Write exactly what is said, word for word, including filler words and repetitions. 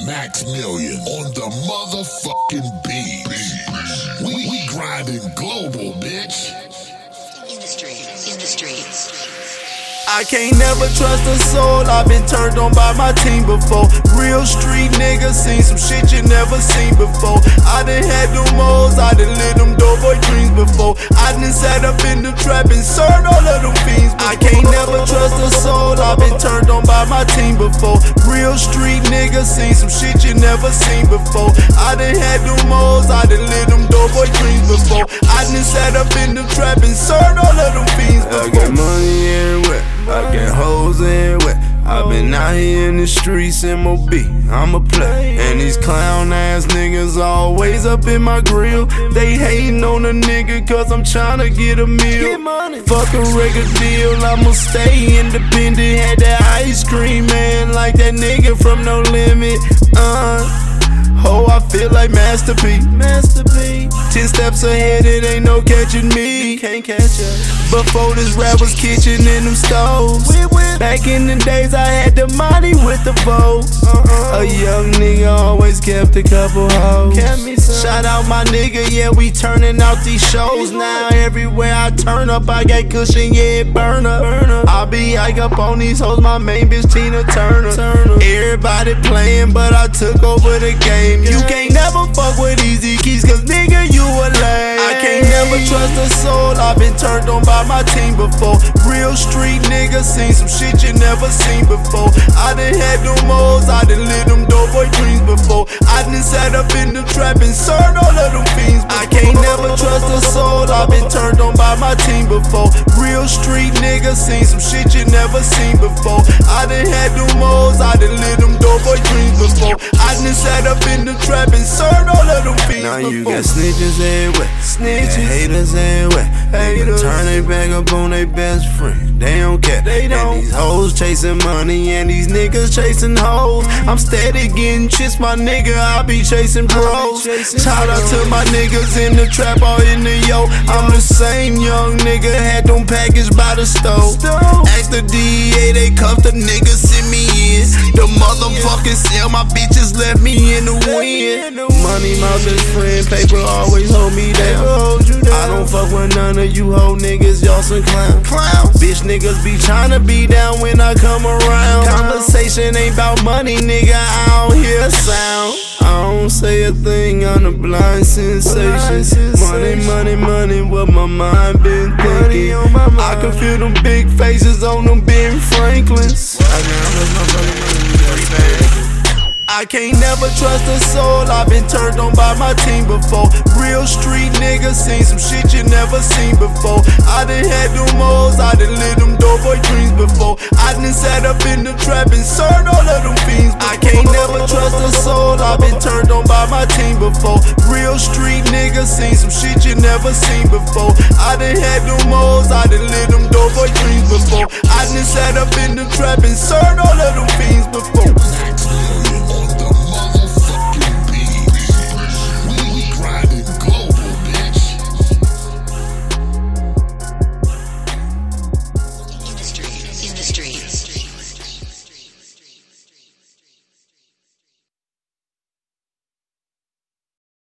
Max Million on the motherfucking beat. We, we grinding global, bitch. In the streets, in the streets. I can't never trust a soul, I've been turned on by my team before. Real street niggas, seen some shit you never seen before. I done had them moles, I done lit them doughboy dreams before. I done sat up in the trap and served all of them fiends before. I can't never trust a soul, I've been turned on by my team before. Real street niggas, seen some shit you never seen before. I done had them moles, I done lit them doughboy dreams before. I done sat up in the trap and served all of them fiends before. I got money everywhere, I got hoes everywhere. I've been out here in the streets, M O B, I'm a play. And these clown ass niggas always up in my grill. They hating on a nigga cause I'm tryna get a meal. Fuck a record deal, I'ma stay independent. Had that ice cream man like that nigga from No Limit. Uh Oh, I feel like Master P. Master P. Ten steps ahead, it ain't no catching me. You can't catch us. Before this rap was kitchen in them stoves. Back in the days, I had the money with the folks. Uh-uh. A young nigga always kept a couple hoes. Shout out my nigga, yeah, we turning out these shows now. Everywhere I turn up, I got cushion, yeah, it burn up. I be hike up on these hoes, my main bitch Tina Turner. Everybody playing, but I took over the game. You can't never fuck with easy keys, cause nigga, you a lame. I can't never trust a soul, I've been turned on by my team before. Real street niggas, seen some shit you never seen before. I done had them moles, I done lit them doughboy dreams before. I done sat up in the trap and served all of them fiends before. I can't never trust a soul, I've been turned on by my team before. Real street niggas, seen some shit you never seen before. I done had them moles, I done lit them doughboy dreams before. I done sat up in the trap and served all of them fiends now before. you got snitches everywhere, snitches, haters everywhere. Haters turn they back up on their best friend. They don't care. They don't. And these hoes chasing money and these niggas chasing hoes. I'm steady getting chicks, my nigga. I be chasing bros. Shout out to my niggas in the trap or in the yo. I'm the same young nigga, had them packaged by the stove. Ask the D E A, they cuffed the niggas, send me in. The motherfucking cell, my bitches left me in the wind. Money, my best friend, paper always hold me down. I don't fuck with none of you hoe niggas, y'all some clowns. Bitch niggas be tryna be down when I come around. Conversation ain't about money, nigga, I don't hear a sound. I don't say a thing on a blind sensation. Money, money, money, what my mind been thinking. I can feel them big faces on them Ben Franklins. I can't never trust a soul, I've been turned on by my team before. Real street niggas, seen some shit you never seen before. I done had them moles, I done lit them doughboy dreams before. I done sat up in the trap and served all of them fiends before. I can't never trust a soul, I've been turned on by my team before. Real street niggas, seen some shit you never seen before. I done had them moles, I done lit them doughboy dreams before. I done sat up in the trap and served all of them fiends before.